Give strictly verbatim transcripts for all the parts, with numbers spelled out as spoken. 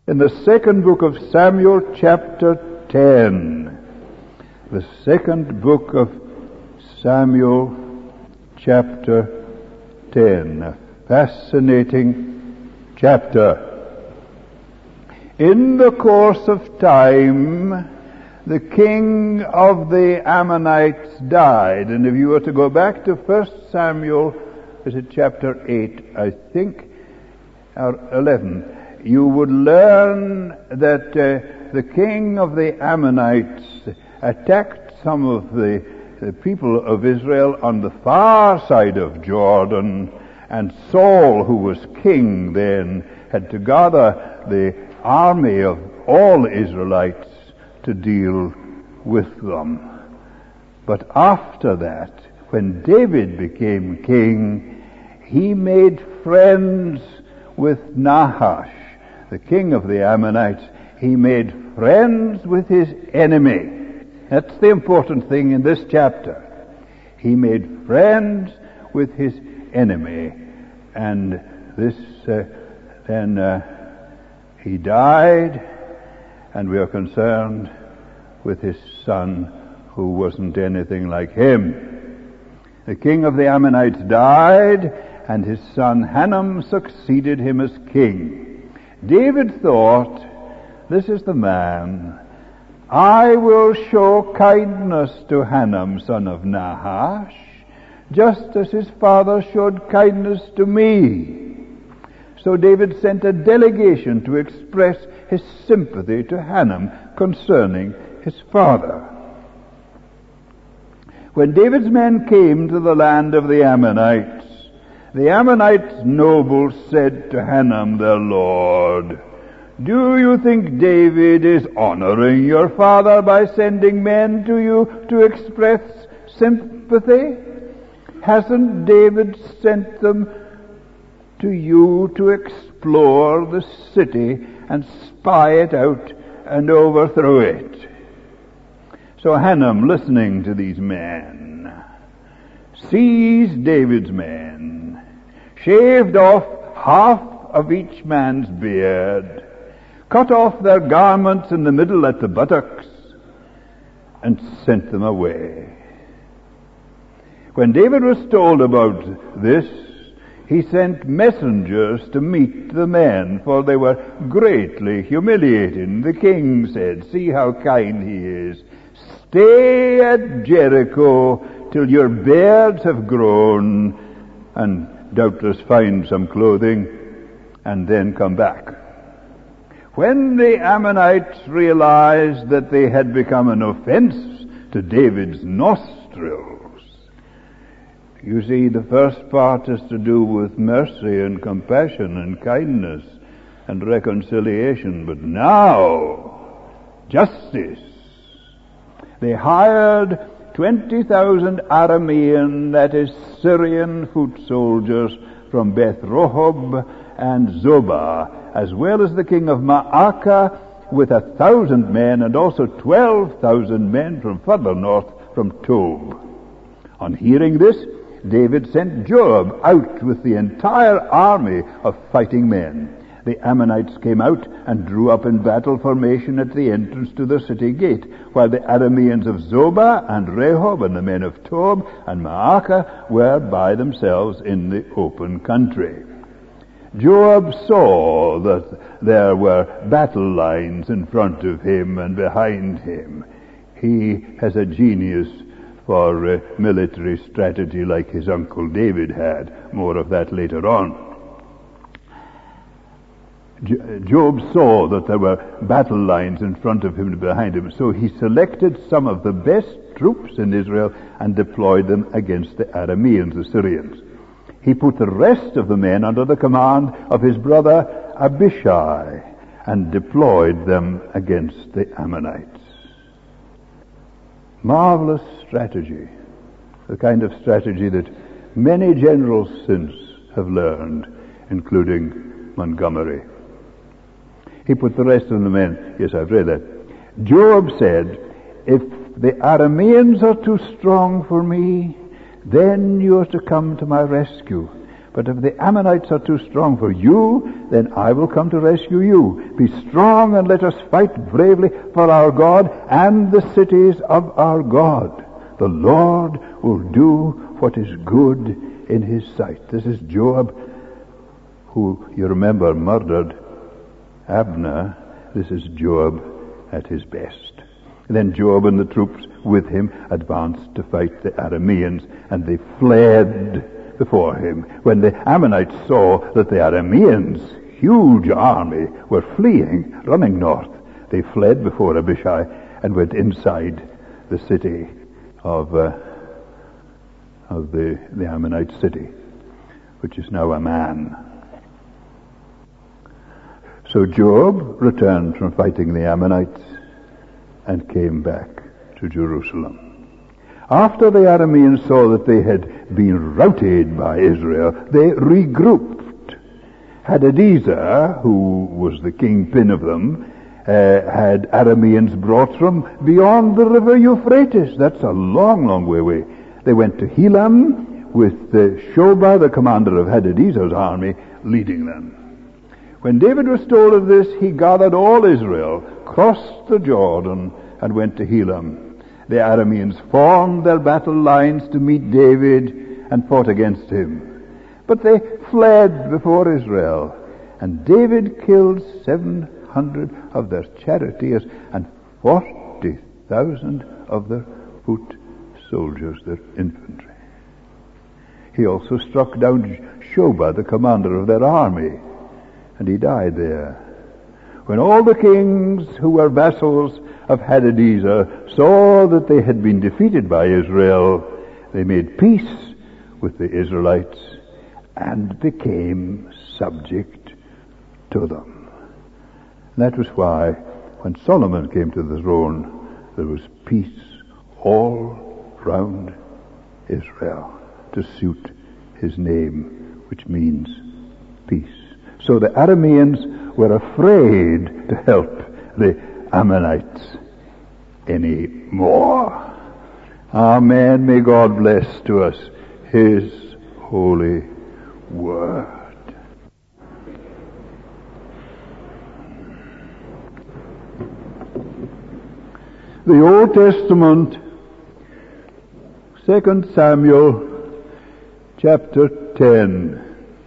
In the second book of Samuel, chapter ten. The second book of Samuel, chapter ten. A fascinating chapter. In the course of time, the king of the Ammonites died. And if you were to go back to First Samuel, is it chapter eight, I think, or eleven, you would learn that uh, the king of the Ammonites attacked some of the, the people of Israel on the far side of Jordan, and Saul, who was king then, had to gather the army of all Israelites to deal with them. But after that, when David became king, he made friends with Nahash, the king of the Ammonites. He made friends with his enemy. That's the important thing in this chapter. He made friends with his enemy. And this, uh, then uh, he died, and we are concerned with his son, who wasn't anything like him. The king of the Ammonites died, and his son Hanam succeeded him as king. David thought, this is the man. I will show kindness to Hanam, son of Nahash, just as his father showed kindness to me. So David sent a delegation to express his sympathy to Hanam concerning his father. When David's men came to the land of the Ammonites, the Ammonites nobles said to Hanam their lord, do you think David is honoring your father by sending men to you to express sympathy? Hasn't David sent them to you to explore the city and spy it out and overthrow it? So Hanam, listening to these men, seized David's men, shaved off half of each man's beard, cut off their garments in the middle at the buttocks, and sent them away. When David was told about this, he sent messengers to meet the men, for they were greatly humiliated. The king said, see how kind he is. Stay at Jericho till your beards have grown, and doubtless find some clothing, and then come back. When the Ammonites realized that they had become an offense to David's nostrils, you see, the first part has to do with mercy and compassion and kindness and reconciliation, but now, justice. They hired twenty thousand Aramean, that is Syrian foot soldiers from Beth Rehob and Zobah, as well as the king of Maacah with a thousand men, and also twelve thousand men from further north from Tob. On hearing this, David sent Joab out with the entire army of fighting men. The Ammonites came out and drew up in battle formation at the entrance to the city gate, while the Arameans of Zobah and Rehob and the men of Tob and Maacah were by themselves in the open country. Joab saw that there were battle lines in front of him and behind him. He has a genius for uh, military strategy like his uncle David had. More of that later on. Joab saw that there were battle lines in front of him and behind him, so he selected some of the best troops in Israel and deployed them against the Arameans, the Syrians. He put the rest of the men under the command of his brother Abishai and deployed them against the Ammonites. Marvelous strategy, the kind of strategy that many generals since have learned, including Montgomery. He put the rest of the men, yes, I've read that. Joab said, if the Arameans are too strong for me, then you are to come to my rescue. But if the Ammonites are too strong for you, then I will come to rescue you. Be strong and let us fight bravely for our God and the cities of our God. The Lord will do what is good in his sight. This is Joab, who, you remember, murdered Abner. This is Joab at his best. Then Joab and the troops with him advanced to fight the Arameans, and they fled before him. When the Ammonites saw that the Arameans, huge army, were fleeing, running north, they fled before Abishai and went inside the city of uh, of the, the Ammonite city, which is now Amman. So Joab returned from fighting the Ammonites and came back to Jerusalem. After the Arameans saw that they had been routed by Israel, they regrouped. Hadadezer, who was the kingpin of them, uh, had Arameans brought from beyond the river Euphrates. That's a long, long way away. They went to Helam with uh, Shobah, the commander of Hadadezer's army, leading them. When David was told of this, he gathered all Israel, crossed the Jordan, and went to Helam. The Arameans formed their battle lines to meet David and fought against him. But they fled before Israel, and David killed seven hundred of their charioteers and forty thousand of their foot soldiers, their infantry. He also struck down Shobah, the commander of their army, and he died there. When all the kings who were vassals of Hadadezer saw that they had been defeated by Israel, they made peace with the Israelites and became subject to them. And that was why when Solomon came to the throne, there was peace all round Israel to suit his name, which means peace. So the Arameans were afraid to help the Ammonites anymore. Amen. May God bless to us his holy word. The Old Testament, Second Samuel, chapter ten.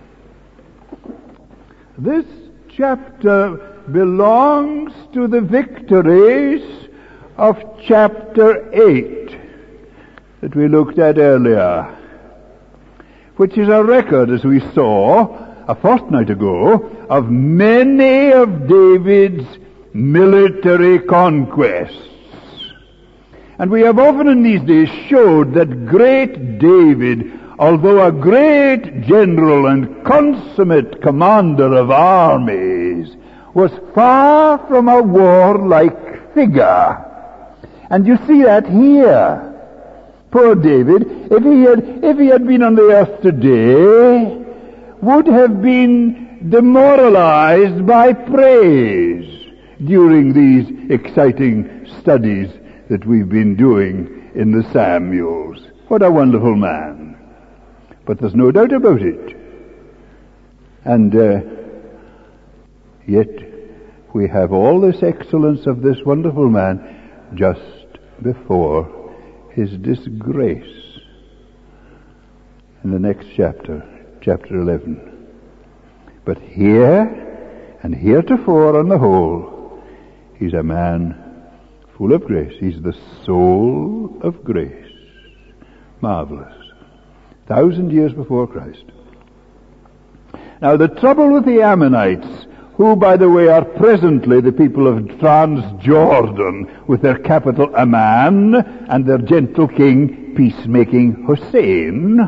This chapter belongs to the victories of chapter eight that we looked at earlier, which is a record, as we saw a fortnight ago, of many of David's military conquests. And we have often in these days showed that great David, although a great general and consummate commander of armies, was far from a warlike figure. And you see that here. Poor David, if he had, if he had been on the earth today, would have been demoralized by praise during these exciting studies that we've been doing in the Samuels. What a wonderful man. But there's no doubt about it. And uh, yet we have all this excellence of this wonderful man just before his disgrace. In the next chapter, chapter eleven. But here, and heretofore on the whole, he's a man full of grace. He's the soul of grace. Marvelous. Thousand years before Christ. Now the trouble with the Ammonites, who by the way are presently the people of Transjordan, with their capital Amman and their gentle king, peacemaking Hussein,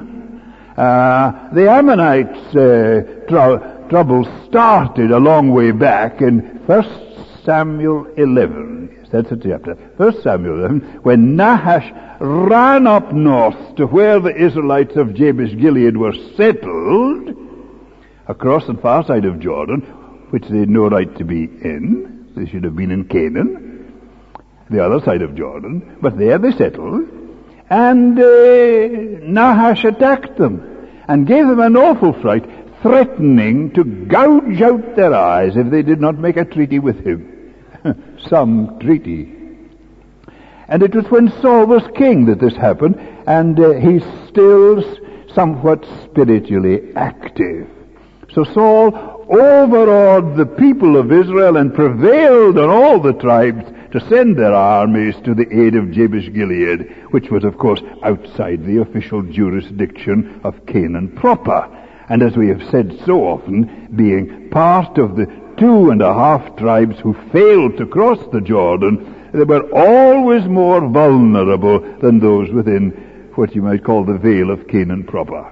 uh, the Ammonites' uh, tr- trouble started a long way back in First Samuel eleven. That's the chapter. First Samuel eleven, when Nahash ran up north to where the Israelites of Jabesh Gilead were settled, across the far side of Jordan, which they had no right to be in. They should have been in Canaan, the other side of Jordan, but there they settled, and uh, Nahash attacked them. and gave them an awful fright, threatening to gouge out their eyes if they did not make a treaty with him. Some treaty. And it was when Saul was king that this happened, and uh, he's still somewhat spiritually active. So Saul overawed the people of Israel and prevailed on all the tribes to send their armies to the aid of Jabesh-Gilead, which was, of course, outside the official jurisdiction of Canaan proper. And as we have said so often, being part of the two and a half tribes who failed to cross the Jordan, they were always more vulnerable than those within what you might call the Vale of Canaan proper.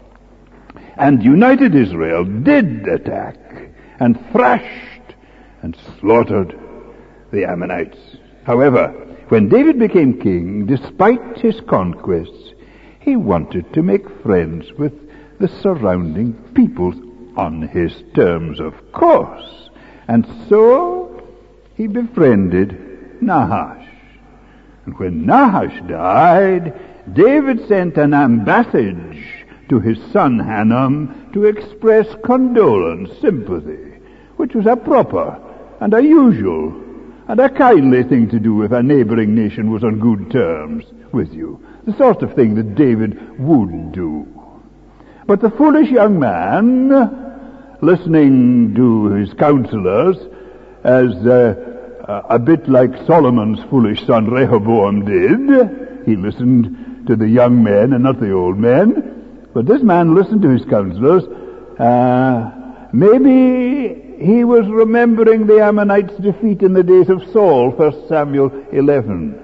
And united Israel did attack and thrashed and slaughtered the Ammonites. However, when David became king, despite his conquests, he wanted to make friends with the surrounding peoples on his terms, of course. And so he befriended Nahash. And when Nahash died, David sent an ambassage to his son Hanam to express condolence, sympathy, which was a proper and a usual and a kindly thing to do if a neighboring nation was on good terms with you. The sort of thing that David would do. But the foolish young man, listening to his counselors, as uh, a bit like Solomon's foolish son Rehoboam did, he listened to the young men and not the old men. But this man listened to his counselors. Uh, maybe he was remembering the Ammonites' defeat in the days of Saul, First Samuel eleven.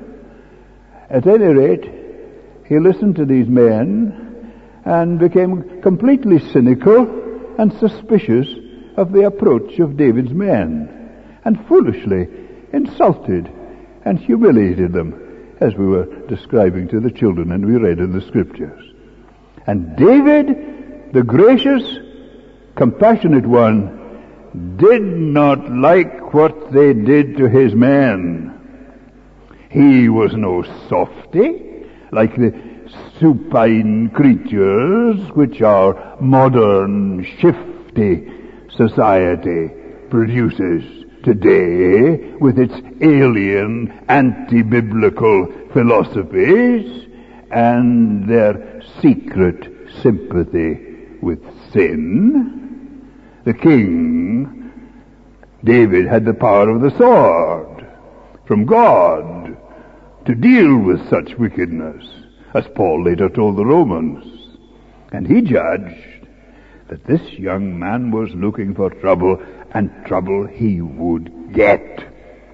At any rate, he listened to these men and became completely cynical and suspicious of the approach of David's men, and foolishly insulted and humiliated them, as we were describing to the children and we read in the scriptures. And David, the gracious, compassionate one, did not like what they did to his men. He was no softy, like the supine creatures which our modern, shifty society produces today with its alien, anti-biblical philosophies and their secret sympathy with sin. The king, David, had the power of the sword from God to deal with such wickedness, as Paul later told the Romans. And he judged that this young man was looking for trouble, and trouble he would get.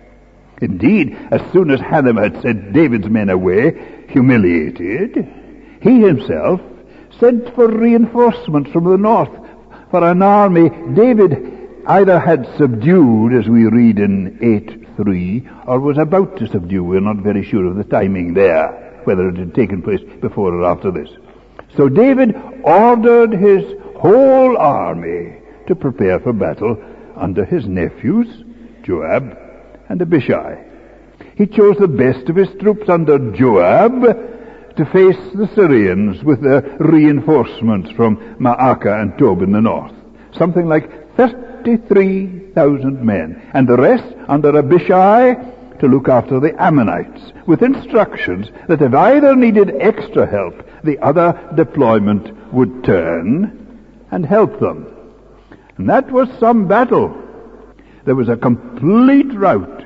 Indeed, as soon as Hanam had sent David's men away, humiliated, he himself sent for reinforcements from the north, for an army David either had subdued, as we read in eight three, or was about to subdue. We're not very sure of the timing there, whether it had taken place before or after this. So David ordered his whole army to prepare for battle under his nephews, Joab and Abishai. He chose the best of his troops under Joab to face the Syrians with their reinforcements from Maacah and Tob in the north. Something like thirty-three thousand men. And the rest under Abishai to look after the Ammonites, with instructions that if either needed extra help, the other deployment would turn and help them. And that was some battle. There was a complete rout.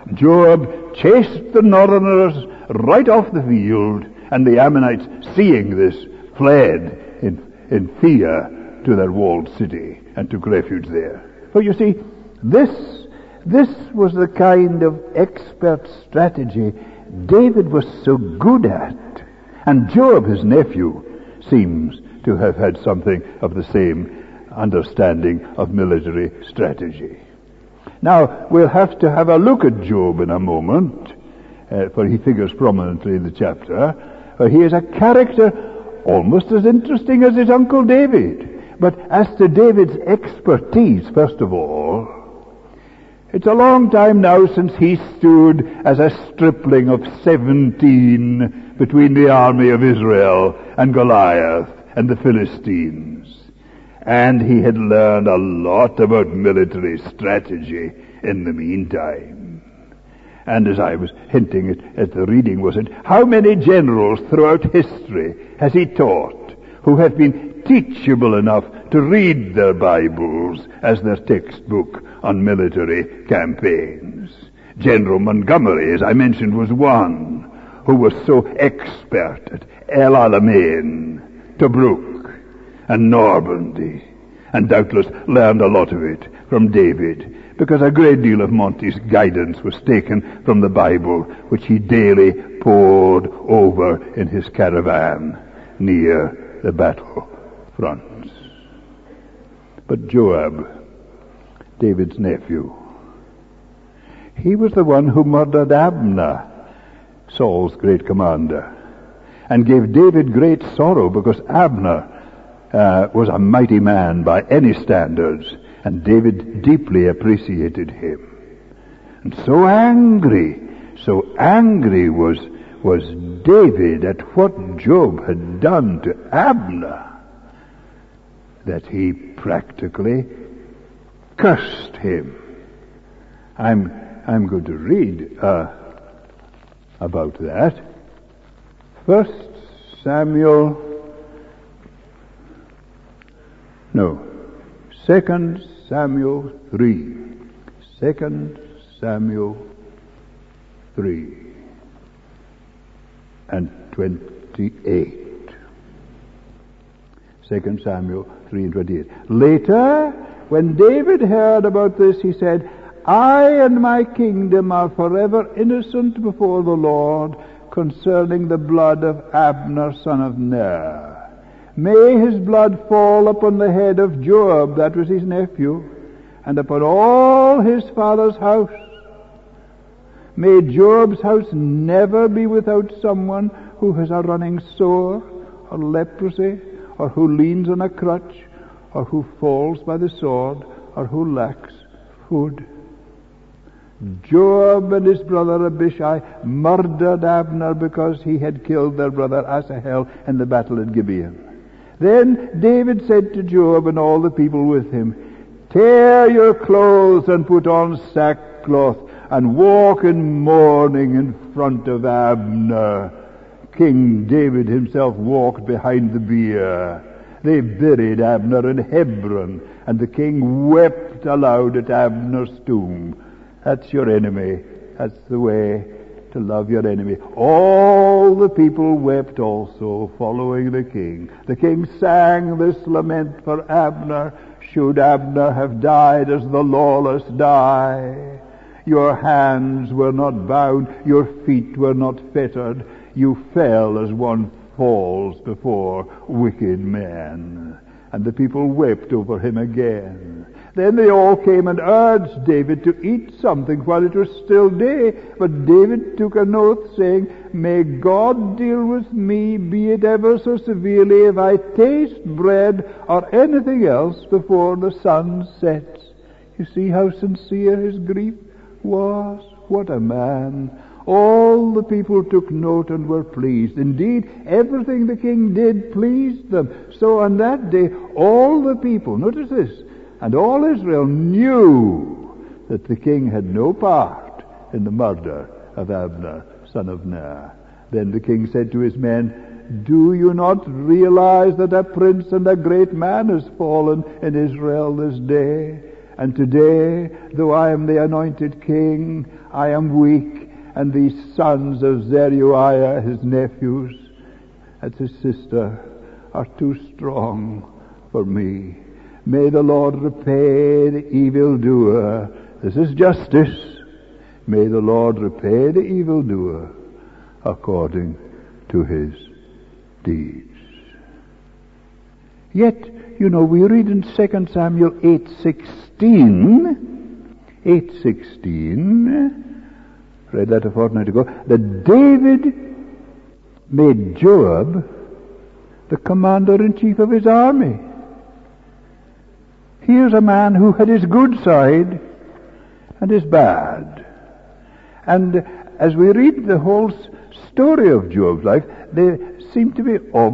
Joab chased the northerners right off the field, and the Ammonites, seeing this, fled in, in fear to their walled city and took refuge there. For you see, this, this was the kind of expert strategy David was so good at. And Joab, his nephew, seems to have had something of the same understanding of military strategy. Now, we'll have to have a look at Joab in a moment, uh, for he figures prominently in the chapter. Uh, he is a character almost as interesting as his uncle David. But as to David's expertise, first of all, it's a long time now since he stood as a stripling of seventeen between the army of Israel and Goliath and the Philistines. And he had learned a lot about military strategy in the meantime. And as I was hinting at, at the reading, was it, how many generals throughout history has he taught who have been teachable enough to read their Bibles as their textbook on military campaigns? General Montgomery, as I mentioned, was one who was so expert at El Alamein, Tobruk, and Normandy, and doubtless learned a lot of it from David, because a great deal of Monty's guidance was taken from the Bible, which he daily pored over in his caravan near the battle fronts. But Joab, David's nephew, he was the one who murdered Abner, Saul's great commander, and gave David great sorrow, because Abner uh, was a mighty man by any standards, and David deeply appreciated him. And so angry, so angry was, was David at what Joab had done to Abner, that he practically cursed him. I'm, I'm going to read uh, about that. First Samuel, no, Second Samuel three. Second Samuel three and twenty-eight. Second Samuel three and twenty-eight. Later, when David heard about this, he said, I and my kingdom are forever innocent before the Lord concerning the blood of Abner, son of Ner. May his blood fall upon the head of Joab, that was his nephew, and upon all his father's house. May Joab's house never be without someone who has a running sore, or leprosy, or who leans on a crutch, or who falls by the sword, or who lacks food. Joab and his brother Abishai murdered Abner because he had killed their brother Asahel in the battle at Gibeon. Then David said to Joab and all the people with him, tear your clothes and put on sackcloth and walk in mourning in front of Abner. King David himself walked behind the bier. They buried Abner in Hebron, and the king wept aloud at Abner's tomb. That's your enemy. That's the way to love your enemy. All the people wept also, following the king. The king sang this lament for Abner. Should Abner have died as the lawless die? Your hands were not bound, your feet were not fettered. You fell as one falls before wicked men. And the people wept over him again. Then they all came and urged David to eat something while it was still day. But David took an oath, saying, may God deal with me, be it ever so severely, if I taste bread or anything else before the sun sets. You see how sincere his grief was? What a man! All the people took note and were pleased. Indeed, everything the king did pleased them. So on that day, all the people, notice this, and all Israel knew that the king had no part in the murder of Abner, son of Ner. Then the king said to his men, do you not realize that a prince and a great man has fallen in Israel this day? And today, though I am the anointed king, I am weak, and these sons of Zeruiah, his nephews, that's his sister, are too strong for me. May the Lord repay the evildoer. This is justice. May the Lord repay the evildoer according to his deeds. Yet, you know, we read in Second Samuel eight sixteen, eight sixteen, read that a fortnight ago, that David made Joab the commander-in-chief of his army. Here's a man who had his good side and his bad. And as we read the whole story of Joab's life, they seem to be almost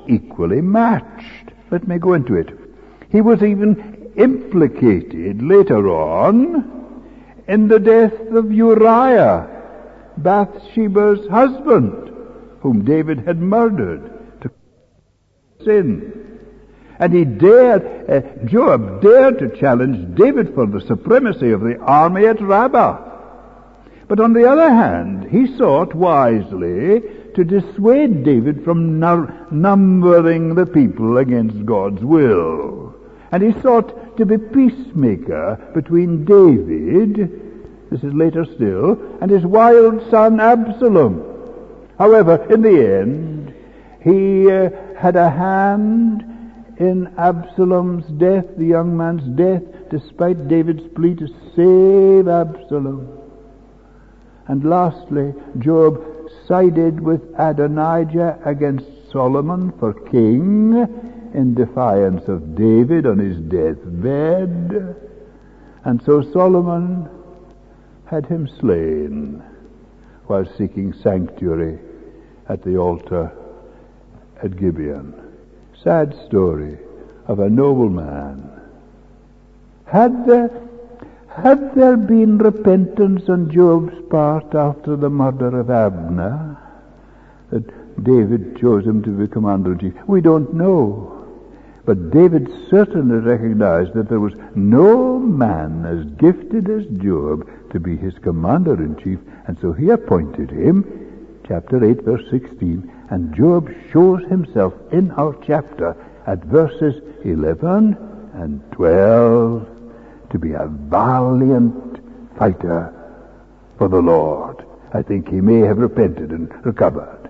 equally matched. Let me go into it. He was even implicated later on in the death of Uriah, Bathsheba's husband, whom David had murdered to sin. And he dared, uh, Joab dared to challenge David for the supremacy of the army at Rabbah. But on the other hand, he sought wisely to dissuade David from nur- numbering the people against God's will. And he sought to be peacemaker between David, this is later still, and his wild son Absalom. However, in the end, he uh, had a hand in Absalom's death, the young man's death, despite David's plea to save Absalom. And lastly, Joab sided with Adonijah against Solomon for king in defiance of David on his deathbed. And so Solomon had him slain while seeking sanctuary at the altar at Gibeon. Sad story of a noble man. Had there, had there been repentance on Joab's part after the murder of Abner, that David chose him to be commander-in-chief? We don't know. But David certainly recognized that there was no man as gifted as Joab to be his commander-in-chief, and so he appointed him, chapter eight, verse sixteen, and Joab shows himself in our chapter at verses eleven and twelve to be a valiant fighter for the Lord. I think he may have repented and recovered.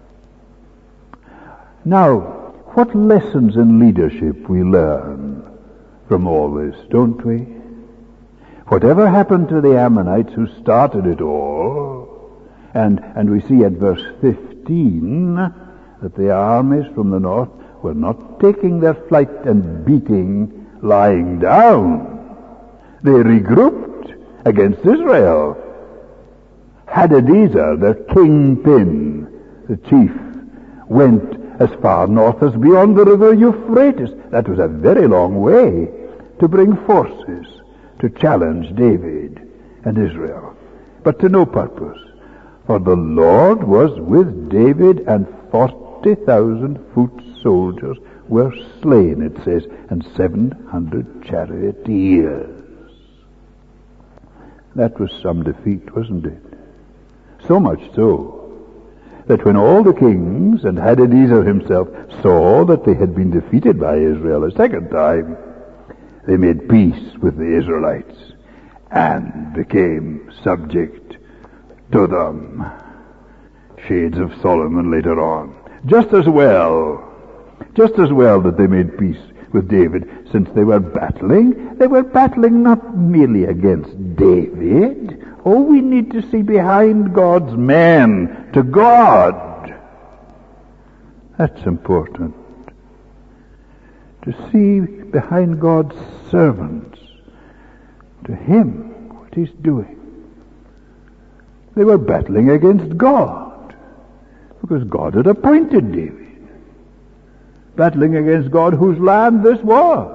Now, what lessons in leadership we learn from all this, don't we? Whatever happened to the Ammonites who started it all, and, and we see at verse fifteen that the armies from the north were not taking their flight and beating lying down. They regrouped against Israel. Hadadezer, their kingpin, the chief, went as far north as beyond the river Euphrates. That was a very long way to bring forces to challenge David and Israel, but to no purpose. For the Lord was with David, and forty thousand foot soldiers were slain, it says, and seven hundred charioteers. That was some defeat, wasn't it? So much so that when all the kings and Hadadezer himself saw that they had been defeated by Israel a second time, they made peace with the Israelites and became subject to them. Shades of Solomon later on. Just as well, just as well that they made peace with David, since they were battling. They were battling not merely against David. Oh, we need to see behind God's men to God. That's important. To see behind God's servants, to Him, what He's doing. They were battling against God, because God had appointed David. Battling against God, whose land this was.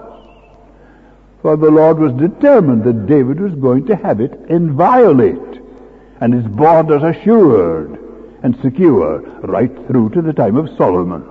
For the Lord was determined that David was going to have it inviolate, and his borders assured and secure right through to the time of Solomon.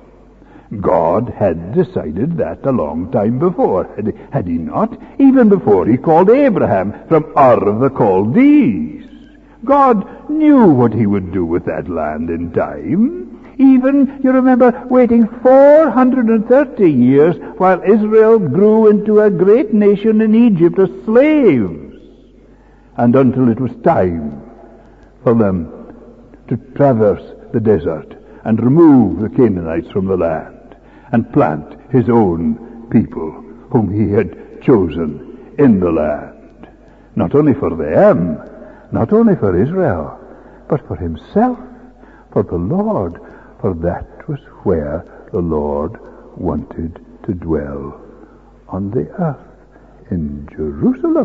God had decided that a long time before, had he, had he not? Even before He called Abraham from Ur of the Chaldees. God knew what He would do with that land in time. Even, you remember, waiting four hundred thirty years while Israel grew into a great nation in Egypt as slaves, and until it was time for them to traverse the desert and remove the Canaanites from the land and plant His own people whom He had chosen in the land. Not only for them, not only for Israel, but for Himself, for the Lord, for that was where the Lord wanted to dwell on the earth, in Jerusalem.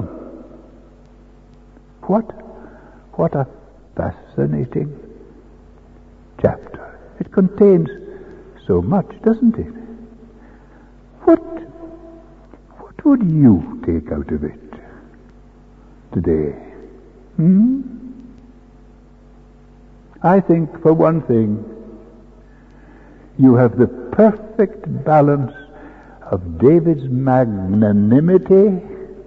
What, what a fascinating chapter. It contains so much, doesn't it? What, what would you take out of it today? Hmm? I think, for one thing, you have the perfect balance of David's magnanimity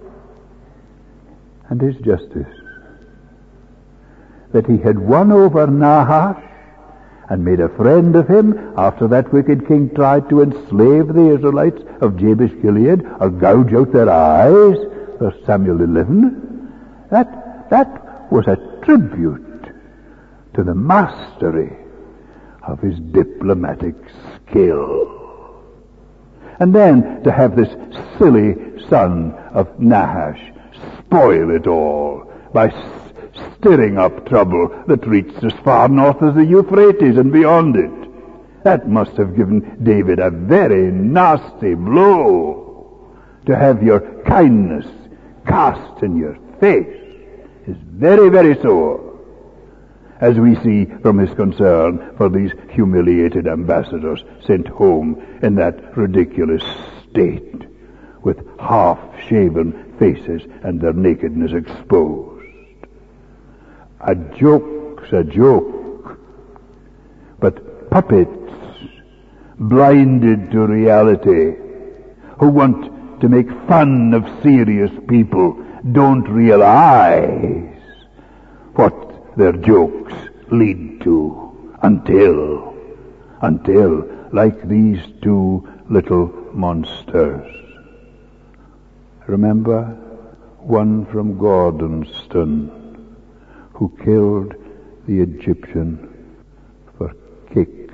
and his justice. That he had won over Nahash and made a friend of him after that wicked king tried to enslave the Israelites of Jabesh Gilead or gouge out their eyes, First Samuel eleven. That, that was a tribute to the mastery of his diplomatic skill. And then to have this silly son of Nahash spoil it all by s- stirring up trouble that reached as far north as the Euphrates and beyond it. That must have given David a very nasty blow. To have your kindness cast in your face is very, very sore, as we see from his concern for these humiliated ambassadors sent home in that ridiculous state, with half-shaven faces and their nakedness exposed. A joke's a joke, but puppets blinded to reality, who want to make fun of serious people, don't realize what their jokes lead to until, until, like these two little monsters. Remember one from Gordonston who killed the Egyptian for kicks,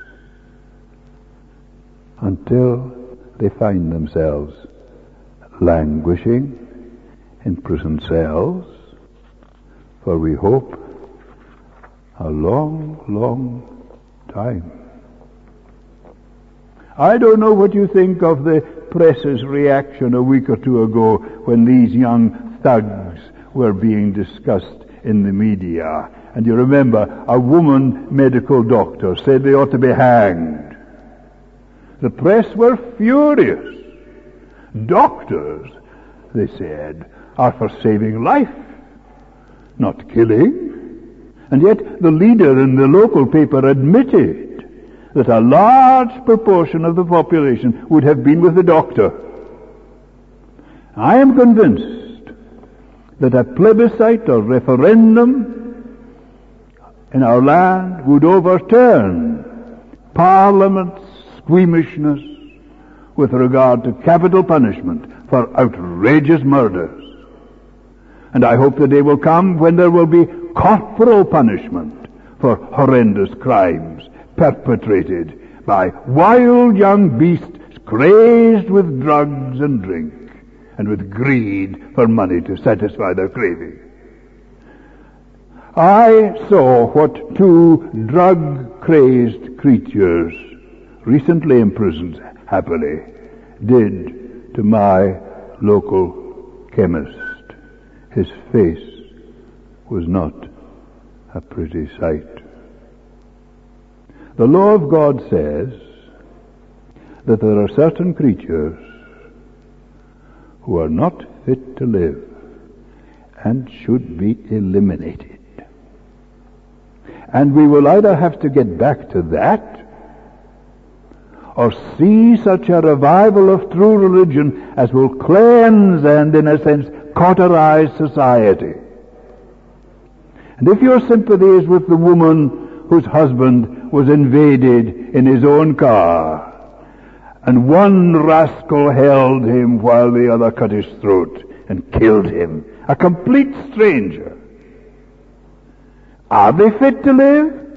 until they find themselves languishing in prison cells for, we hope, a long, long time. I don't know what you think of the press's reaction a week or two ago when these young thugs were being discussed in the media. And you remember, a woman medical doctor said they ought to be hanged. The press were furious. Doctors, they said, are for saving life, not killing. And yet the leader in the local paper admitted that a large proportion of the population would have been with the doctor. I am convinced that a plebiscite or referendum in our land would overturn Parliament's squeamishness with regard to capital punishment for outrageous murders. And I hope the day will come when there will be corporal punishment for horrendous crimes perpetrated by wild young beasts crazed with drugs and drink and with greed for money to satisfy their craving. I saw what two drug-crazed creatures recently imprisoned happily did to my local chemist. His face was not a pretty sight. The law of God says that there are certain creatures who are not fit to live and should be eliminated. And we will either have to get back to that or see such a revival of true religion as will cleanse and, in a sense, cauterize society. And if your sympathy is with the woman whose husband was invaded in his own car, and one rascal held him while the other cut his throat and killed him, a complete stranger, are they fit to live?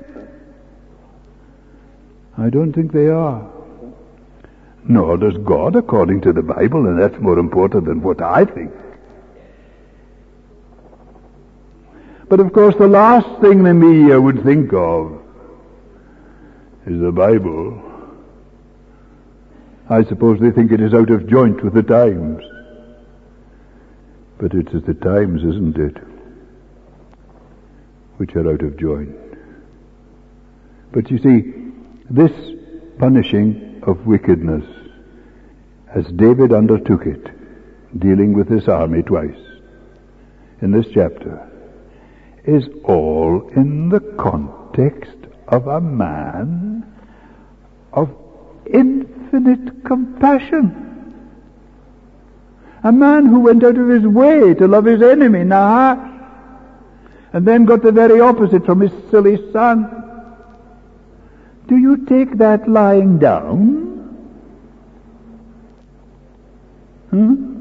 I don't think they are. Nor does God, according to the Bible, and that's more important than what I think. But of course the last thing the media would think of is the Bible. I suppose they think it is out of joint with the times. But it is the times, isn't it, which are out of joint. But you see, this punishing of wickedness, as David undertook it, dealing with this army twice in this chapter, is all in the context of a man of infinite compassion. A man who went out of his way to love his enemy, Nahash, and then got the very opposite from his silly son. Do you take that lying down? Hmm?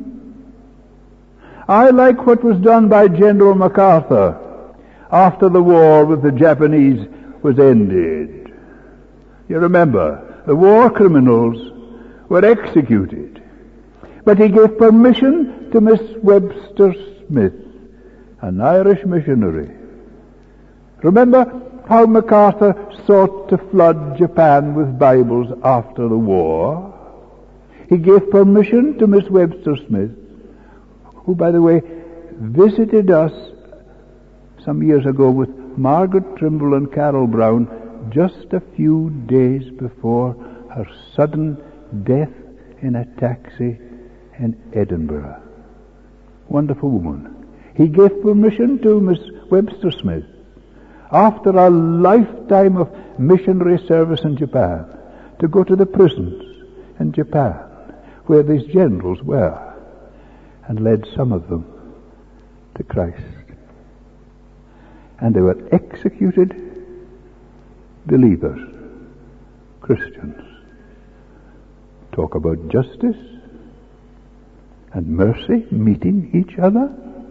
I like what was done by General MacArthur after the war with the Japanese was ended. You remember, the war criminals were executed. But he gave permission to Miss Webster Smith, an Irish missionary. Remember how MacArthur sought to flood Japan with Bibles after the war? He gave permission to Miss Webster Smith, who, by the way, visited us some years ago with Margaret Trimble and Carol Brown just a few days before her sudden death in a taxi in Edinburgh. Wonderful woman. He gave permission to Miss Webster Smith, after a lifetime of missionary service in Japan, to go to the prisons in Japan where these generals were, and led some of them to Christ. And they were executed believers, Christians. Talk about justice and mercy meeting each other,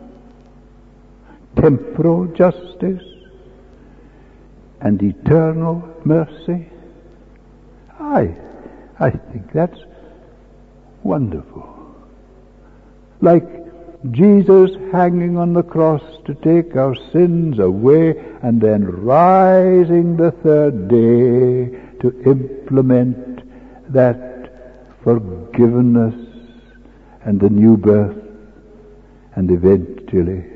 temporal justice and eternal mercy. I, I think that's wonderful. Like Jesus hanging on the cross to take our sins away, and then rising the third day to implement that forgiveness and the new birth, and eventually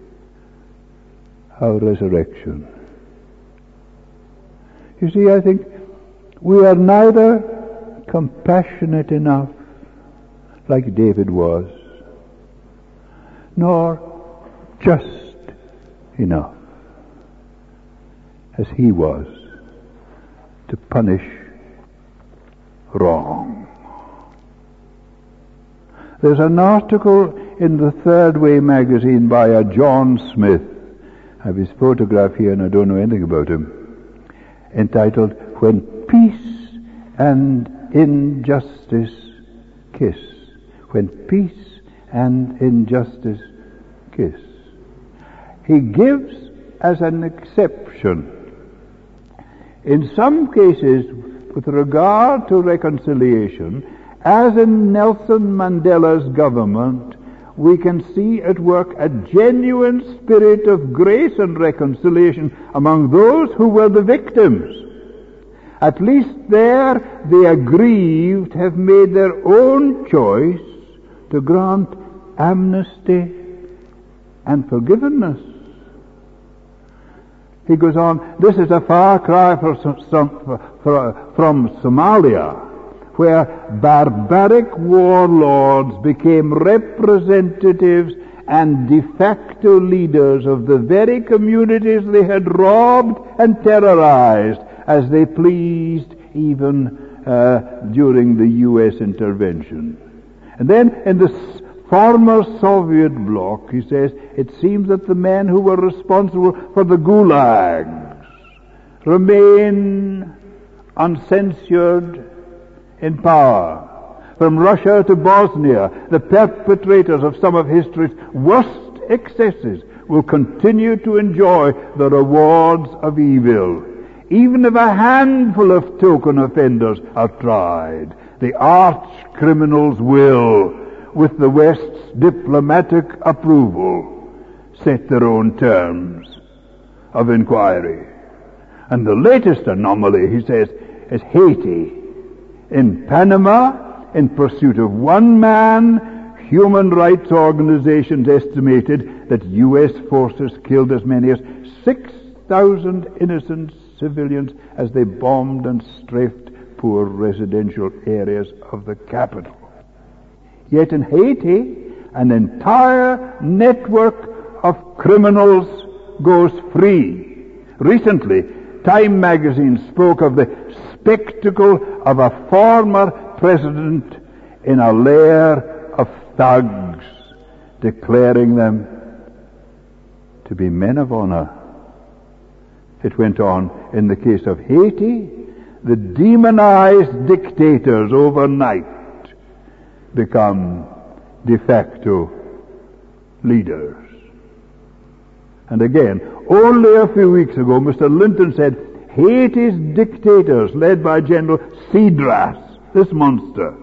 our resurrection. You see, I think we are neither compassionate enough, like David was, nor just enough, as he was, to punish wrong. There's an article in the Third Way magazine by a John Smith. I have his photograph here and I don't know anything about him, entitled, "When Peace and Injustice Kiss." When peace and injustice kiss. He gives as an exception, in some cases with regard to reconciliation, as in Nelson Mandela's government, we can see at work a genuine spirit of grace and reconciliation among those who were the victims. At least there the aggrieved have made their own choice to grant amnesty and forgiveness. He goes on, this is a far cry for some, for, from Somalia, where barbaric warlords became representatives and de facto leaders of the very communities they had robbed and terrorized as they pleased, even uh, during the U S intervention. And then in the former Soviet bloc, he says, it seems that the men who were responsible for the gulags remain uncensored in power. From Russia to Bosnia, the perpetrators of some of history's worst excesses will continue to enjoy the rewards of evil. Even if a handful of token offenders are tried, the arch criminals will, with the West's diplomatic approval, set their own terms of inquiry. And the latest anomaly, he says, is Haiti. In Panama, in pursuit of one man, human rights organizations estimated that U S forces killed as many as six thousand innocent civilians as they bombed and strafed poor residential areas of the capital. Yet in Haiti, an entire network of criminals goes free. Recently, Time magazine spoke of the spectacle of a former president in a lair of thugs, declaring them to be men of honor. It went on in the case of Haiti, the demonized dictators overnight become de facto leaders. And again, only a few weeks ago, Mister Linton said, Haiti's dictators, led by General Cedras, this monster,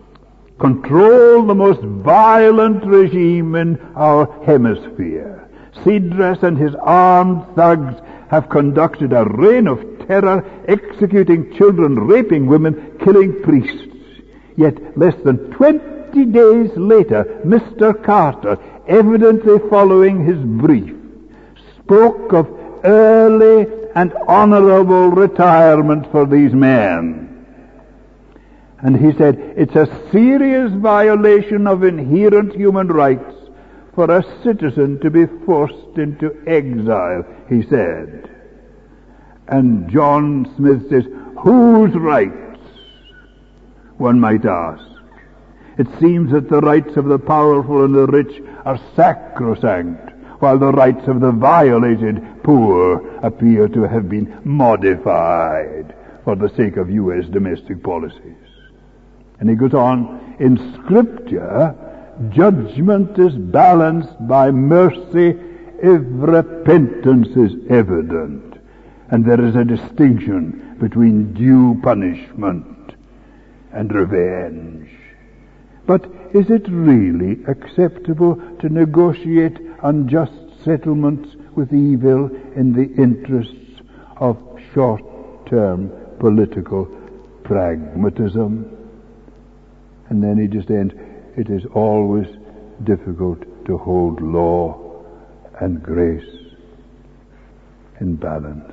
control the most violent regime in our hemisphere. Cedras and his armed thugs have conducted a reign of terror, executing children, raping women, killing priests. Yet less than twenty days later, Mister Carter, evidently following his brief, spoke of early and honorable retirement for these men. And he said, it's a serious violation of inherent human rights for a citizen to be forced into exile, he said. And John Smith says, whose rights? One might ask. It seems that the rights of the powerful and the rich are sacrosanct, while the rights of the violated poor appear to have been modified for the sake of U S domestic policies. And he goes on, in Scripture, judgment is balanced by mercy if repentance is evident. And there is a distinction between due punishment and revenge. But is it really acceptable to negotiate unjust settlements with evil in the interests of short-term political pragmatism? And then he just ends, it is always difficult to hold law and grace in balance.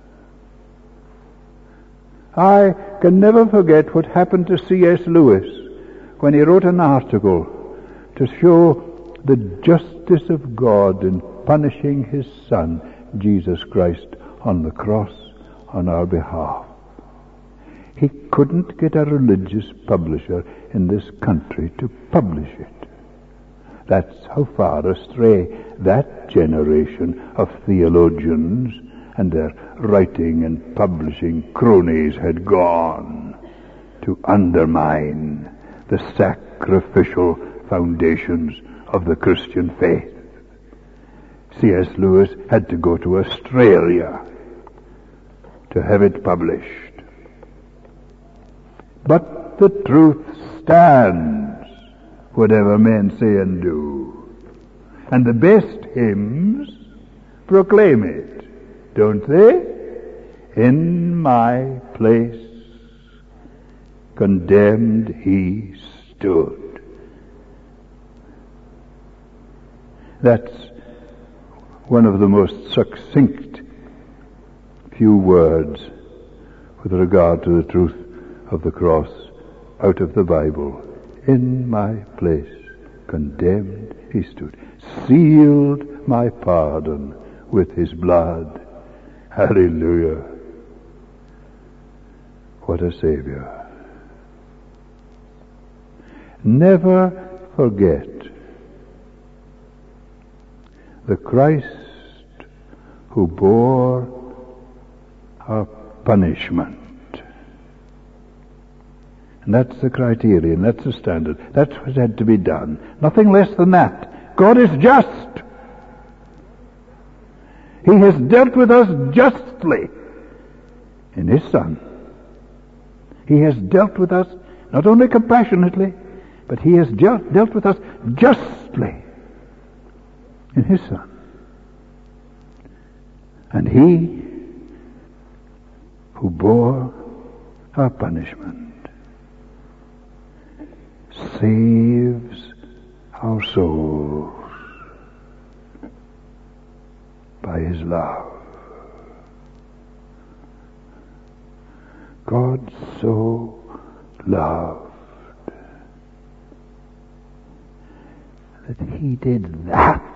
I can never forget what happened to C S Lewis when he wrote an article to show the justice of God in punishing his Son, Jesus Christ, on the cross on our behalf. He couldn't get a religious publisher in this country to publish it. That's how far astray that generation of theologians and their writing and publishing cronies had gone to undermine the sacrificial foundations of the Christian faith. C S Lewis had to go to Australia to have it published. But the truth stands, whatever men say and do. And the best hymns proclaim it, don't they? In my place condemned he stood. That's one of the most succinct few words with regard to the truth of the cross out of the Bible. In my place condemned he stood, sealed my pardon with his blood. Hallelujah. What a Savior. Never forget the Christ who bore our punishment. And that's the criterion, that's the standard. That's what had to be done. Nothing less than that. God is just. He has dealt with us justly in His Son. He has dealt with us not only compassionately, but He has just dealt with us justly in His Son. And He who bore our punishment saves our souls by His love. God so loved, that he did that